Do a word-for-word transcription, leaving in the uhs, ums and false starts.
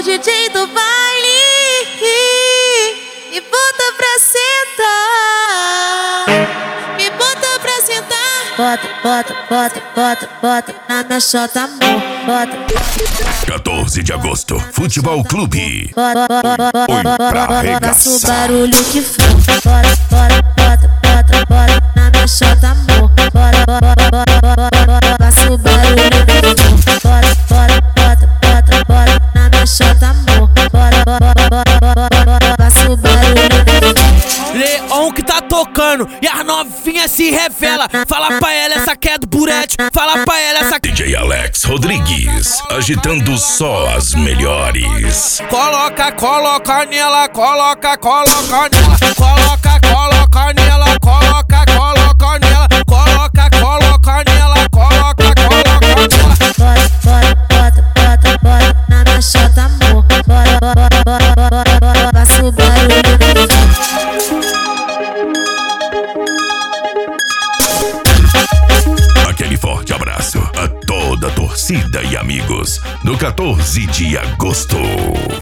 D J do baile, me bota pra sentar, me bota pra sentar. Bota, bota, bota, bota, bota na minha chota, amor. Bota. quatorze de agosto, Futebol Clube. Bota, bota, bota, Oi pra bota, arregaçar. faça o barulho que for. Bora, bora, bota, bota, bota na minha chota, amor. Bora, bora, bora, bora, bora, faça o barulho que for. Bora, bora, bota, bota, bota na minha chota, amor. Bora, bora, bora, bora, bora, faça o barulho que for. Leon que tá tocando e as novinhas se revela. Fala pra ela essa que é do Burete. Fala pra ela essa D J Alex Rodrigues, agitando só as melhores. Coloca, coloca nela, coloca, coloca nela. Coloca, coloca nela, coloca, coloca nela. Coloca, coloca nela, coloca, coloca nela. Bora, bora, bota, bota, bota na minha chota, amor. Bora, bora, bora, bora, bora, faça o barulho que for. Aquele forte abraço a toda a torcida e amigos do quatorze de agosto.